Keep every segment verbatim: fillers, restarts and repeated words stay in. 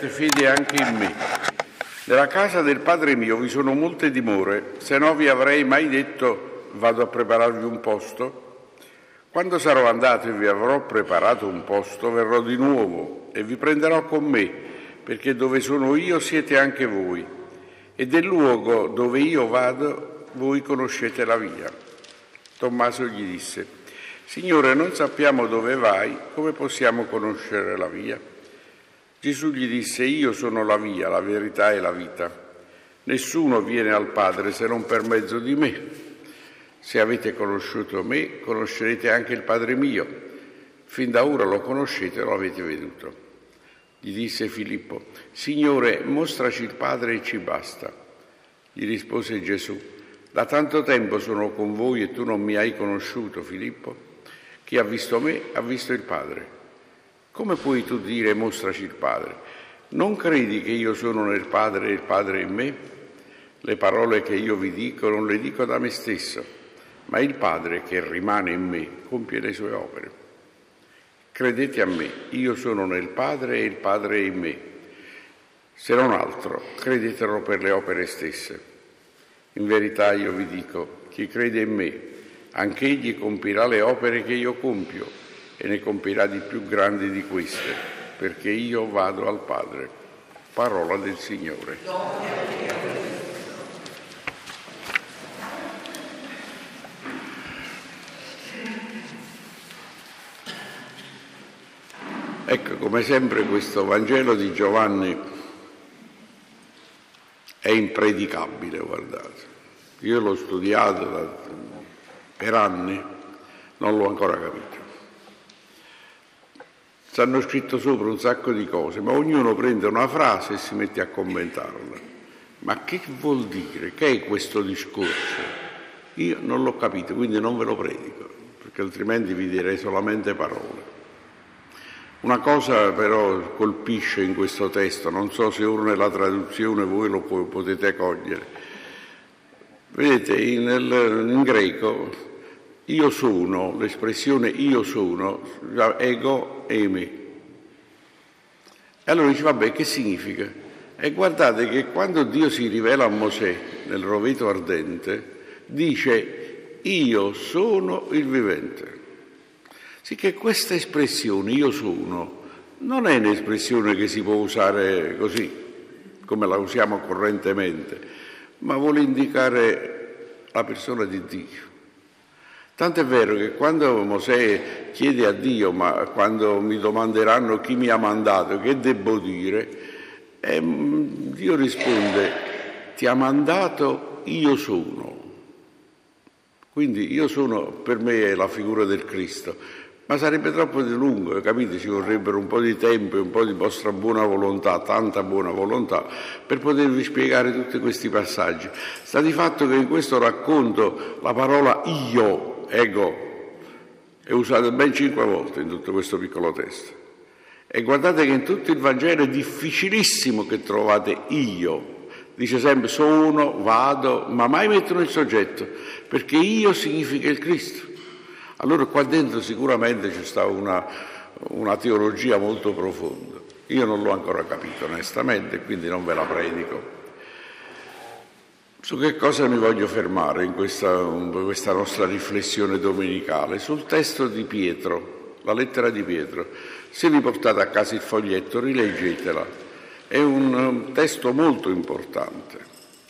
abbiate fede anche in me. Nella casa del Padre mio vi sono molte dimore, se no vi avrei mai detto vado a prepararvi un posto. Quando sarò andato e vi avrò preparato un posto, verrò di nuovo e vi prenderò con me, perché dove sono io siete anche voi, e del luogo dove io vado voi conoscete la via. Tommaso gli disse: Signore, non sappiamo dove vai, come possiamo conoscere la via? Gesù gli disse: Io sono la via, la verità e la vita. Nessuno viene al Padre se non per mezzo di me. Se avete conosciuto me, conoscerete anche il Padre mio. Fin da ora lo conoscete e lo avete veduto. Gli disse Filippo: Signore, mostraci il Padre e ci basta. Gli rispose Gesù: Da tanto tempo sono con voi e tu non mi hai conosciuto, Filippo? Chi ha visto me ha visto il Padre. Come puoi tu dire mostraci il Padre? Non credi che io sono nel Padre e il Padre in me? Le parole che io vi dico non le dico da me stesso, ma il Padre che rimane in me compie le sue opere. Credete a me, io sono nel Padre e il Padre è in me. Se non altro, credetelo per le opere stesse. In verità io vi dico, chi crede in me, anch'egli compirà le opere che io compio e ne compirà di più grandi di queste, perché io vado al Padre. Parola del Signore. Ecco, come sempre questo Vangelo di Giovanni è impredicabile, guardate. Io l'ho studiato da, per anni, non l'ho ancora capito. Ci hanno scritto sopra un sacco di cose, ma ognuno prende una frase e si mette a commentarla. Ma che vuol dire? Che è questo discorso? Io non l'ho capito, quindi non ve lo predico, perché altrimenti vi direi solamente parole. Una cosa però colpisce in questo testo, non so se ora nella traduzione voi lo potete cogliere. Vedete, in, in greco io sono, l'espressione io sono, ego eimi. E allora dice, vabbè, che significa? E guardate che quando Dio si rivela a Mosè nel roveto ardente, dice io sono il vivente. Sì che questa espressione, io sono, non è un'espressione che si può usare così, come la usiamo correntemente, ma vuole indicare la persona di Dio. Tanto è vero che quando Mosè chiede a Dio, ma quando mi domanderanno chi mi ha mandato, che devo dire? E Dio risponde, ti ha mandato io sono. Quindi io sono, per me è la figura del Cristo. Ma sarebbe troppo di lungo, capite? Ci vorrebbero un po' di tempo e un po' di vostra buona volontà, tanta buona volontà, per potervi spiegare tutti questi passaggi. Sta di fatto che in questo racconto la parola io, ego, è usata ben cinque volte in tutto questo piccolo testo. E guardate che in tutto il Vangelo è difficilissimo che trovate io. Dice sempre sono, vado, ma mai mettono il soggetto, perché io significa il Cristo. Allora qua dentro sicuramente ci sta una, una teologia molto profonda. Io non l'ho ancora capito onestamente, quindi non ve la predico. Su che cosa mi voglio fermare in questa, in questa nostra riflessione domenicale? Sul testo di Pietro, la lettera di Pietro. Se vi portate a casa il foglietto, rileggetela. È un testo molto importante.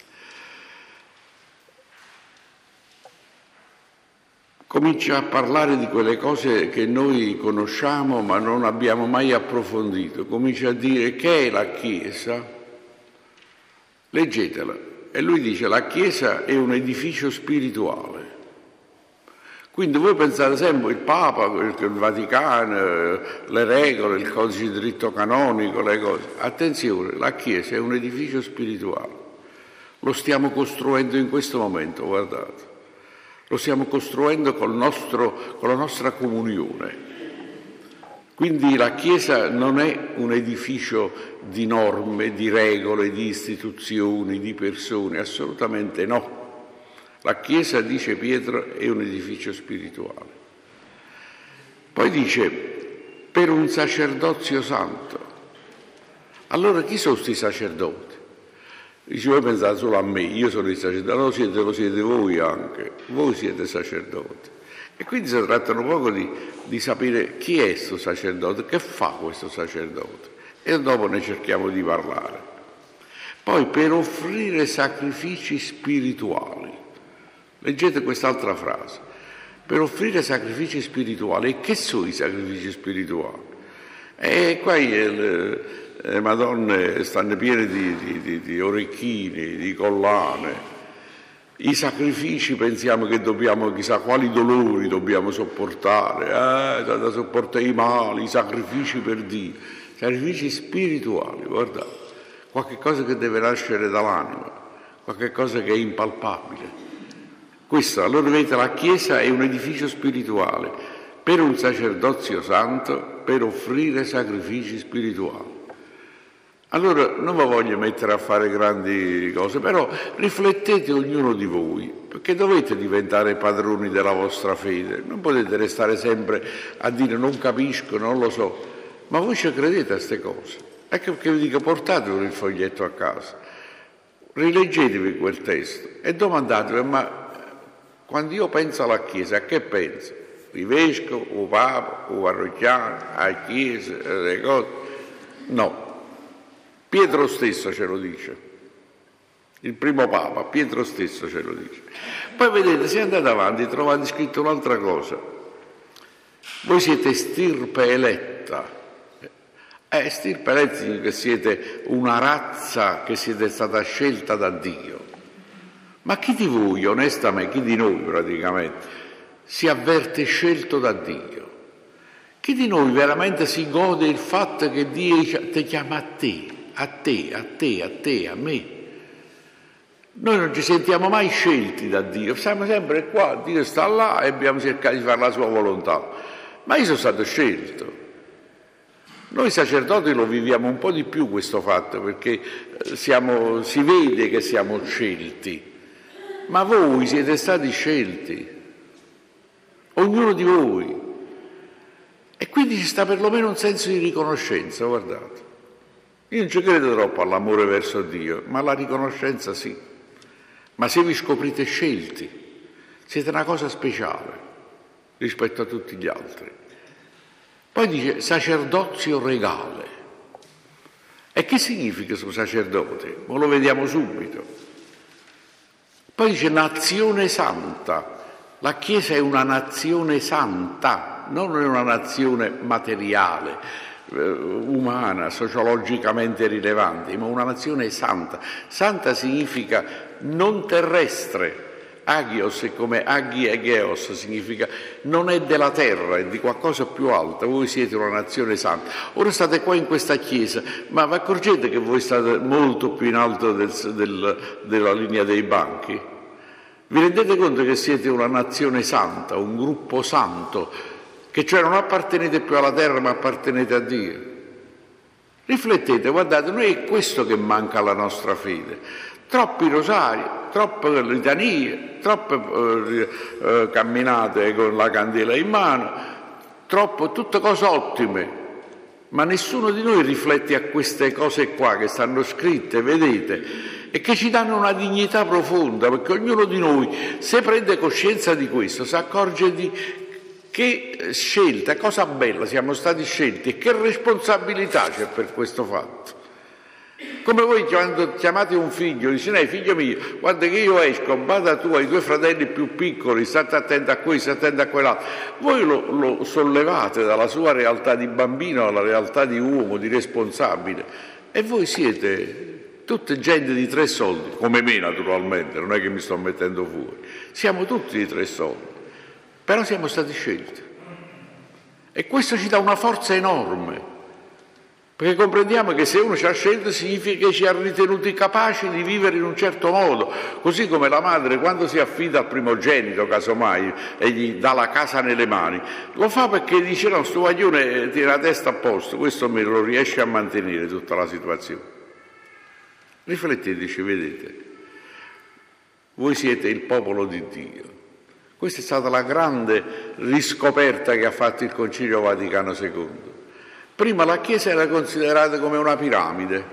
Comincia a parlare di quelle cose che noi conosciamo ma non abbiamo mai approfondito. Comincia a dire che è la Chiesa. Leggetela. E lui dice la Chiesa è un edificio spirituale. Quindi voi pensate sempre il Papa, il Vaticano, le regole, il codice di diritto canonico, le cose. Attenzione, la Chiesa è un edificio spirituale. Lo stiamo costruendo in questo momento, guardate. Lo stiamo costruendo col nostro, con la nostra comunione. Quindi la Chiesa non è un edificio di norme, di regole, di istituzioni, di persone, assolutamente no. La Chiesa, dice Pietro, è un edificio spirituale. Poi dice, per un sacerdozio santo. Allora chi sono questi sacerdoti? Dice, voi pensate solo a me, io sono il sacerdote, no, siete, lo siete voi anche, voi siete sacerdoti. E quindi si tratta un poco di, di sapere chi è questo sacerdote, che fa questo sacerdote, e dopo ne cerchiamo di parlare. Poi per offrire sacrifici spirituali, leggete quest'altra frase, per offrire sacrifici spirituali. E che sono i sacrifici spirituali? E qua le, le Madonne stanno piene di, di, di, di orecchini, di collane. I sacrifici pensiamo che dobbiamo, chissà quali dolori dobbiamo sopportare, eh, da, da sopportare i mali, i sacrifici per Dio, sacrifici spirituali, guardate, qualche cosa che deve nascere dall'anima, qualche cosa che è impalpabile. Questo, allora vedete, la Chiesa è un edificio spirituale per un sacerdozio santo, per offrire sacrifici spirituali. Allora non vi voglio mettere a fare grandi cose, però riflettete ognuno di voi, perché dovete diventare padroni della vostra fede. Non potete restare sempre a dire non capisco, non lo so, ma voi ci credete a queste cose. Ecco perché vi dico, portatevi il foglietto a casa, rileggetevi quel testo e domandatevi, ma quando io penso alla Chiesa, a che penso? Il vescovo, o Papa, o parrocchiano, alla Chiesa, alle cose? No. Pietro stesso ce lo dice, il primo Papa, Pietro stesso ce lo dice. Poi vedete, se andate avanti trovate scritto un'altra cosa. Voi siete stirpe eletta. Eh, stirpe eletta significa che siete una razza che siete stata scelta da Dio. Ma chi di voi, onestamente, chi di noi praticamente, si avverte scelto da Dio? Chi di noi veramente si gode il fatto che Dio ti chiama a te? A te, a te, a te, a me. Noi non ci sentiamo mai scelti da Dio, siamo sempre qua, Dio sta là e abbiamo cercato di fare la sua volontà. Ma io sono stato scelto. Noi sacerdoti lo viviamo un po' di più questo fatto, perché siamo, si vede che siamo scelti, ma voi siete stati scelti, ognuno di voi. E quindi ci sta perlomeno un senso di riconoscenza, guardate. Io non ci credo troppo all'amore verso Dio, ma alla riconoscenza sì. Ma se vi scoprite scelti, siete una cosa speciale rispetto a tutti gli altri. Poi dice sacerdozio regale. E che significa questo sacerdote? Ma lo vediamo subito. Poi dice nazione santa. La Chiesa è una nazione santa, non è una nazione materiale, umana, sociologicamente rilevante, ma una nazione santa. Santa significa non terrestre. Agios è come agi e geos, significa non è della terra, è di qualcosa più alto. Voi siete una nazione santa. Ora state qua in questa chiesa, ma vi accorgete che voi state molto più in alto del, del, della linea dei banchi? Vi rendete conto che siete una nazione santa, un gruppo santo, che cioè non appartenete più alla terra ma appartenete a Dio? Riflettete, guardate, noi è questo che manca alla nostra fede. Troppi rosari, troppe litanie, troppe eh, eh, camminate con la candela in mano, troppo, tutte cose ottime, ma nessuno di noi riflette a queste cose qua che stanno scritte, vedete, e che ci danno una dignità profonda, perché ognuno di noi, se prende coscienza di questo, si accorge di che scelta, cosa bella, siamo stati scelti e che responsabilità c'è per questo fatto. Come voi quando chiamate un figlio, dice, no, figlio mio, guarda che io esco, bada tu ai tuoi fratelli più piccoli, state attenti a questo, state attenti a quell'altro. Voi lo, lo sollevate dalla sua realtà di bambino alla realtà di uomo, di responsabile, e voi siete tutte gente di tre soldi, come me naturalmente, non è che mi sto mettendo fuori, siamo tutti di tre soldi. Però siamo stati scelti e questo ci dà una forza enorme, perché comprendiamo che se uno ci ha scelto significa che ci ha ritenuti capaci di vivere in un certo modo, così come la madre quando si affida al primogenito casomai e gli dà la casa nelle mani, lo fa perché dice no, sto guaglione tiene la testa a posto, questo me lo riesce a mantenere tutta la situazione. Rifletteteci, vedete, voi siete il popolo di Dio. Questa è stata la grande riscoperta che ha fatto il Concilio Vaticano secondo. Prima la Chiesa era considerata come una piramide.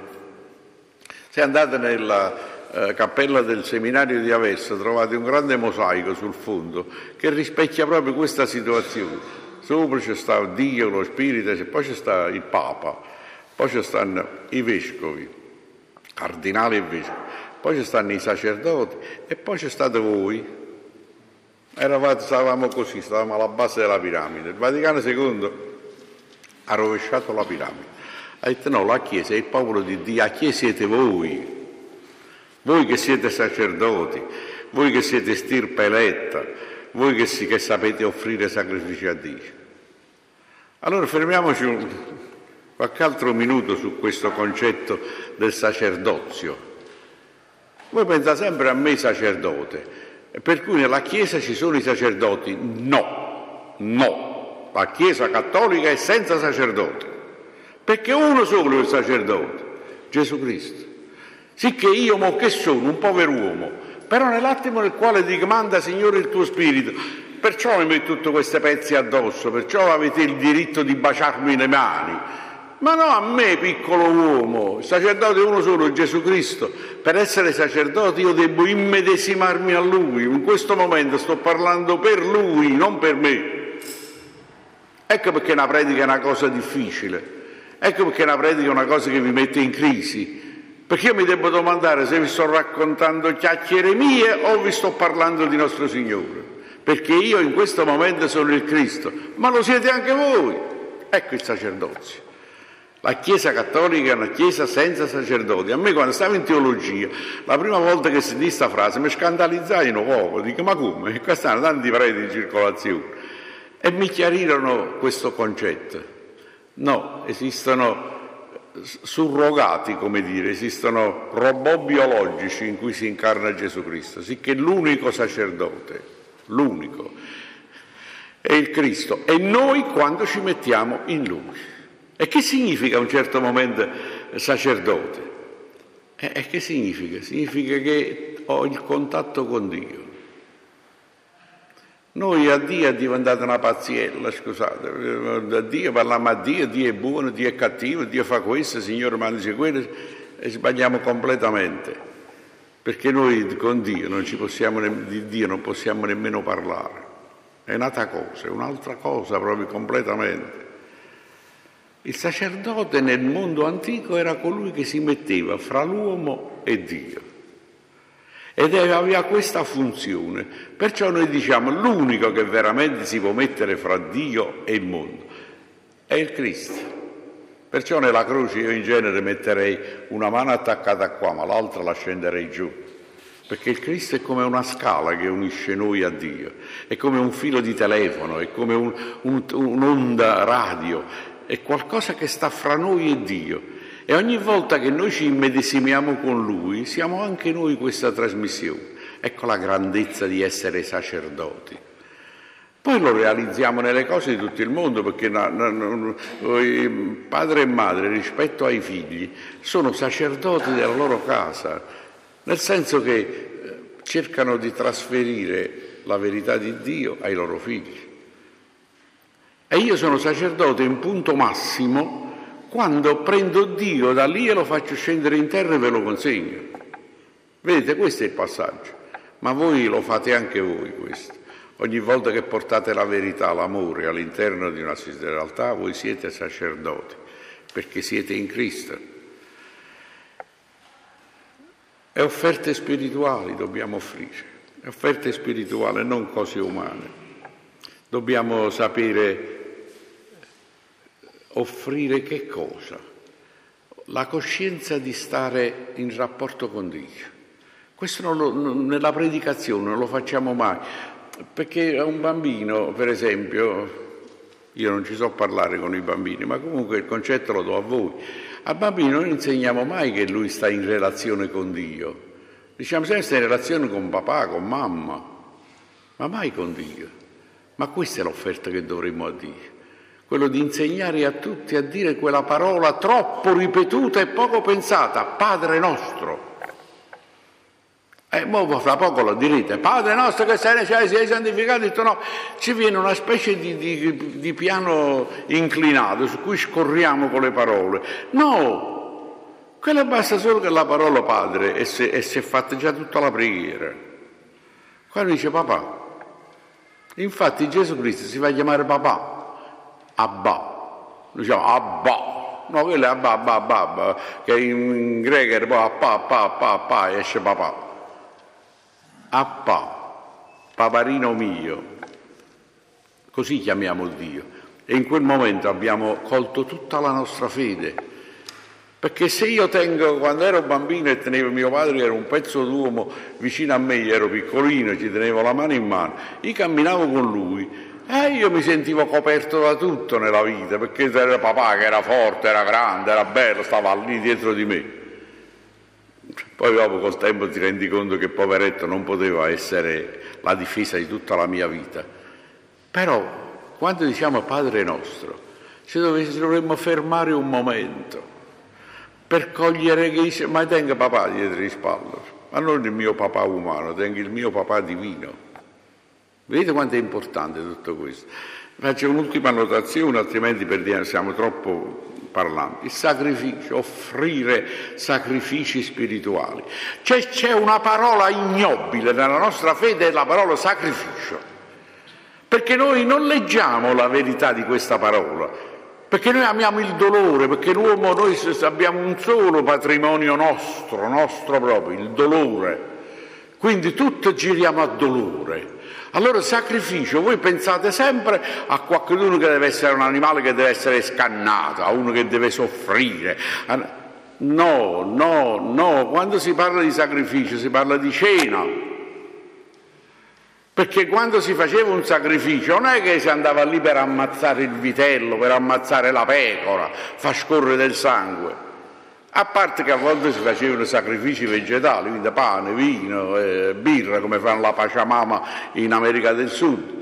Se andate nella eh, cappella del seminario di Aversa trovate un grande mosaico sul fondo che rispecchia proprio questa situazione. Sopra c'è sta Dio, lo Spirito, e poi c'è sta il Papa, poi ci stanno i vescovi, cardinali e vescovi, poi ci stanno i sacerdoti e poi c'è state voi. Eravate, stavamo così, stavamo alla base della piramide. Il Vaticano secondo ha rovesciato la piramide. Ha detto no, la Chiesa è il popolo di Dio, la Chiesa siete voi, voi che siete sacerdoti, voi che siete stirpe eletta, voi che, si, che sapete offrire sacrifici a Dio. Allora fermiamoci un, qualche altro minuto su questo concetto del sacerdozio. Voi pensate sempre a me sacerdote, per cui nella Chiesa ci sono i sacerdoti. No, no. La Chiesa cattolica è senza sacerdoti, perché uno solo è il sacerdote, Gesù Cristo. Sicché io, mo che sono, un povero uomo, però nell'attimo nel quale dico manda Signore il tuo Spirito, perciò mi metto tutti questi pezzi addosso, perciò avete il diritto di baciarmi le mani. Ma no, a me, piccolo uomo, il sacerdote è uno solo, Gesù Cristo. Per essere sacerdote io devo immedesimarmi a Lui. In questo momento sto parlando per Lui, non per me. Ecco perché una predica è una cosa difficile, ecco perché una predica è una cosa che vi mette in crisi, perché io mi devo domandare se vi sto raccontando chiacchiere mie o vi sto parlando di nostro Signore, perché io in questo momento sono il Cristo, ma lo siete anche voi. Ecco il sacerdozio. La Chiesa cattolica è una Chiesa senza sacerdoti. A me quando stavo in teologia, la prima volta che sentì questa frase mi scandalizzai un po', dico ma come? Qua stanno tanti preti in circolazione. E mi chiarirono questo concetto. No, esistono surrogati, come dire, esistono robot biologici in cui si incarna Gesù Cristo, sicché l'unico sacerdote, l'unico, è il Cristo, e noi quando ci mettiamo in Lui. E che significa a un certo momento sacerdote? E, e che significa? Significa che ho il contatto con Dio. Noi a Dio è diventata una pazziella, scusate, a Dio parliamo a Dio, Dio è buono, Dio è cattivo, Dio fa questo, Signore mandici quello, e sbagliamo completamente, perché noi con Dio non ci possiamo, di Dio non possiamo nemmeno parlare, è un'altra cosa, è un'altra cosa proprio completamente. Il sacerdote nel mondo antico era colui che si metteva fra l'uomo e Dio. Ed aveva questa funzione, perciò noi diciamo l'unico che veramente si può mettere fra Dio e il mondo è il Cristo. Perciò nella croce io in genere metterei una mano attaccata qua, ma l'altra la scenderei giù, perché il Cristo è come una scala che unisce noi a Dio, è come un filo di telefono, è come un, un, un'onda radio, è qualcosa che sta fra noi e Dio. E ogni volta che noi ci immedesimiamo con Lui, siamo anche noi questa trasmissione. Ecco la grandezza di essere sacerdoti. Poi lo realizziamo nelle cose di tutto il mondo, perché no, no, no, padre e madre rispetto ai figli sono sacerdoti della loro casa, nel senso che cercano di trasferire la verità di Dio ai loro figli. E io sono sacerdote in punto massimo quando prendo Dio da lì e lo faccio scendere in terra e ve lo consegno. Vedete, questo è il passaggio. Ma voi lo fate anche voi questo. Ogni volta che portate la verità, l'amore all'interno di una realtà, voi siete sacerdoti, perché siete in Cristo. E offerte spirituali dobbiamo offrire, offerte spirituali, non cose umane. Dobbiamo sapere offrire che cosa? La coscienza di stare in rapporto con Dio. Questo non lo, non, nella predicazione non lo facciamo mai, perché a un bambino, per esempio, io non ci so parlare con i bambini, ma comunque il concetto lo do a voi. Al bambino non insegniamo mai che lui sta in relazione con Dio. Diciamo sempre sta in relazione con papà, con mamma, ma mai con Dio. Ma questa è l'offerta che dovremmo a Dio. Quello di insegnare a tutti a dire quella parola troppo ripetuta e poco pensata, Padre nostro. E mo fra poco lo direte, Padre nostro che sei nei cieli, sei santificato, detto no, ci viene una specie di, di, di piano inclinato su cui scorriamo con le parole. No, quella basta solo che la parola Padre e si è fatta già tutta la preghiera. Qua dice papà. Infatti Gesù Cristo si fa chiamare papà, Abba, diciamo Abba. No, quello è Abba, Abba, Abba, Abba, che in greco era poi Appa, Appa, Appa, Appa, e esce papà. Appa, paparino mio, così chiamiamo Dio. E in quel momento abbiamo colto tutta la nostra fede. Perché se io tengo, quando ero bambino e tenevo mio padre, che era un pezzo d'uomo vicino a me, io ero piccolino, ci tenevo la mano in mano, io camminavo con lui e io mi sentivo coperto da tutto nella vita, perché era papà che era forte, era grande, era bello, stava lì dietro di me. Poi dopo col tempo ti rendi conto che poveretto non poteva essere la difesa di tutta la mia vita. Però quando diciamo Padre nostro, ci dovremmo fermare un momento per cogliere che dice, ma tenga papà dietro le spalle, ma non il mio papà umano, tenga il mio papà divino. Vedete quanto è importante tutto questo? Faccio un'ultima annotazione, altrimenti perdiamo, siamo troppo parlanti. Il sacrificio, offrire sacrifici spirituali. C'è, c'è una parola ignobile nella nostra fede, è la parola sacrificio. Perché noi non leggiamo la verità di questa parola. Perché noi amiamo il dolore, perché l'uomo, noi abbiamo un solo patrimonio nostro, nostro proprio, il dolore. Quindi tutto giriamo a dolore. Allora sacrificio, voi pensate sempre a qualcuno che deve essere un animale che deve essere scannato, a uno che deve soffrire. No, no, no, quando si parla di sacrificio si parla di cena. Perché quando si faceva un sacrificio non è che si andava lì per ammazzare il vitello, per ammazzare la pecora, far scorrere del sangue. A parte che a volte si facevano sacrifici vegetali, quindi pane, vino, eh, birra, come fanno la Pachamama in America del Sud.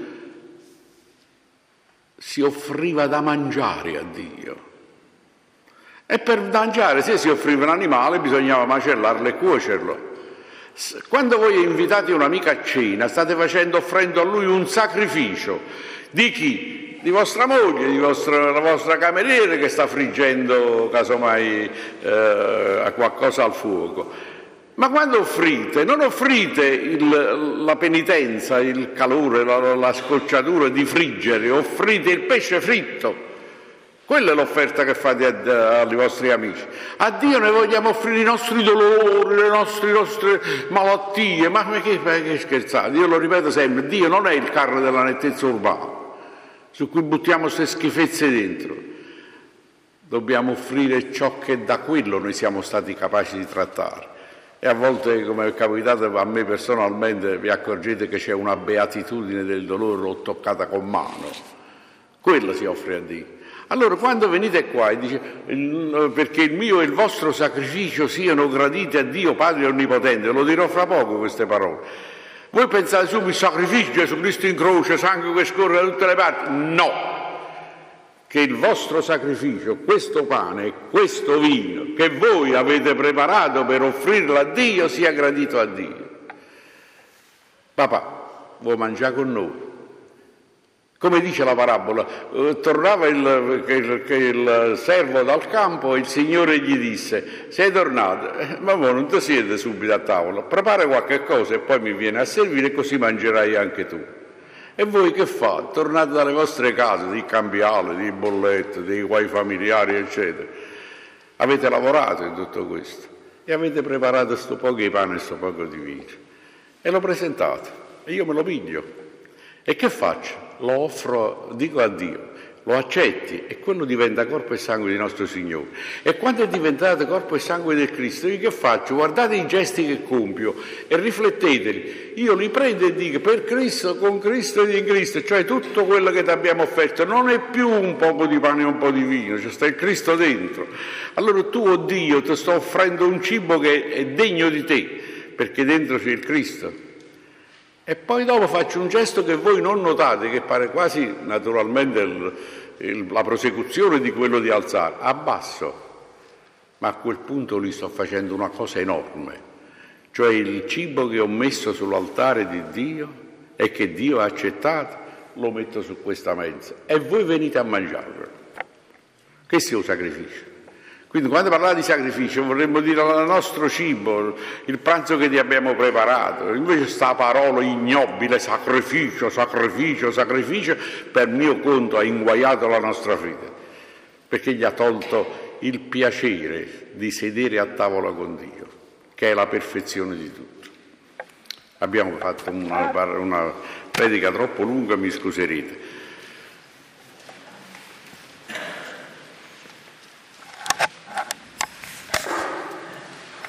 Si offriva da mangiare a Dio. E per mangiare, se si offriva un animale, bisognava macellarlo e cuocerlo. Quando voi invitate un amico a cena, state facendo, offrendo a lui un sacrificio. Di chi? Di vostra moglie, di vostra, la vostra cameriera che sta friggendo casomai eh, qualcosa al fuoco. Ma quando offrite, non offrite il, la penitenza, il calore, la, la scocciatura di friggere, offrite il pesce fritto. Quella è l'offerta che fate a, a, ai vostri amici. A Dio noi vogliamo offrire i nostri dolori, le nostre, nostre malattie. Ma che, che scherzate? Io lo ripeto sempre, Dio non è il carro della nettezza urbana, su cui buttiamo queste schifezze dentro. Dobbiamo offrire ciò che da quello noi siamo stati capaci di trattare. E a volte, come è capitato a me personalmente, vi accorgete che c'è una beatitudine del dolore, l'ho toccata con mano. Quella si offre a Dio. Allora quando venite qua e dice perché il mio e il vostro sacrificio siano graditi a Dio Padre Onnipotente, lo dirò fra poco queste parole. Voi pensate subito sacrificio, Gesù Cristo in croce, sangue che scorre da tutte le parti? No! Che il vostro sacrificio, questo pane e questo vino che voi avete preparato per offrirlo a Dio sia gradito a Dio. Papà, vuoi mangiare con noi? Come dice la parabola, eh, tornava il, che, il, che il servo dal campo e il Signore gli disse, sei tornato, eh, ma voi non ti siete subito a tavola, prepara qualche cosa e poi mi vieni a servire e così mangerai anche tu. E voi che fate? Tornate dalle vostre case, di cambiale, di bollette, dei guai familiari, eccetera. Avete lavorato in tutto questo e avete preparato questo poco di pane e questo poco di vino. E lo presentate e io me lo piglio. E che faccio? Lo offro, dico a Dio, lo accetti e quello diventa corpo e sangue di nostro Signore. E quando è diventato corpo e sangue del Cristo, io che faccio? Guardate i gesti che compio e rifletteteli. Io li prendo e dico per Cristo, con Cristo ed in Cristo, cioè tutto quello che ti abbiamo offerto non è più un poco di pane e un po' di vino, c'è sta il Cristo dentro. Allora tu, oh Dio, ti sto offrendo un cibo che è degno di te, perché dentro c'è il Cristo. E poi dopo faccio un gesto che voi non notate, che pare quasi naturalmente il, il, la prosecuzione di quello di alzare. Abbasso, ma a quel punto lì sto facendo una cosa enorme, cioè il cibo che ho messo sull'altare di Dio e che Dio ha accettato, lo metto su questa mensa e voi venite a mangiarlo. Questo è un sacrificio. Quindi quando parlate di sacrificio vorremmo dire il nostro cibo, il pranzo che ti abbiamo preparato, invece sta parola ignobile, sacrificio, sacrificio, sacrificio, per mio conto ha inguaiato la nostra fede, perché gli ha tolto il piacere di sedere a tavola con Dio, che è la perfezione di tutto. Abbiamo fatto una, una predica troppo lunga, mi scuserete.